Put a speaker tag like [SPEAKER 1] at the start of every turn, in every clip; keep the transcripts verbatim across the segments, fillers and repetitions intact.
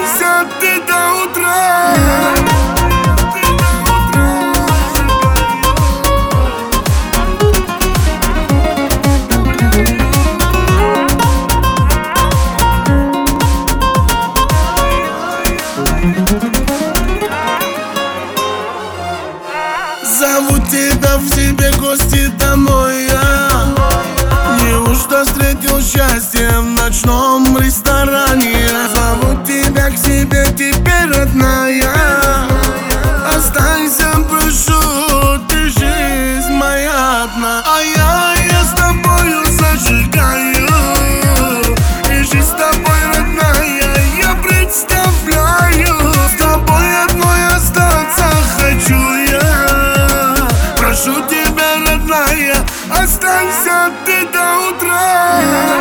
[SPEAKER 1] останься ты до утра. Зову тебя в себе гости домой я. Неужто встретил счастье в ночном ресторане? Зову тебя к себе теперь, родная. Останься, прошу, ты жизнь моя одна. А я, я с тобою зажигаю, и жизнь с тобой, родная, я представляю. С тобой одной остаться хочу я. Прошу тебя, родная, останься ты до утра.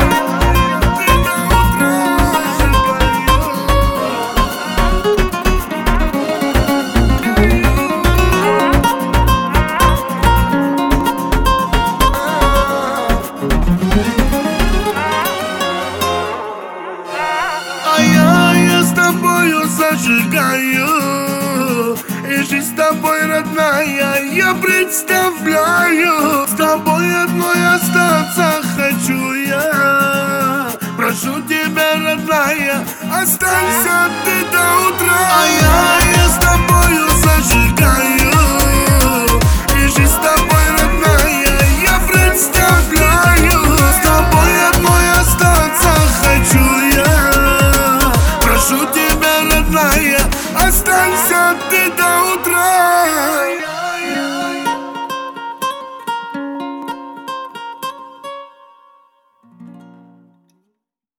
[SPEAKER 1] А я, я с тобою зажигаю, и жизнь с тобой, родная, я представляю. С тобой одной остаться хочу я. Прошу тебя, родная, останься ты до утра. А я, я с тобою зажигаю, и жизнь с тобой, родная, я представляю. С тобой одной остаться хочу я. Прошу тебя, родная, останься ты до утра.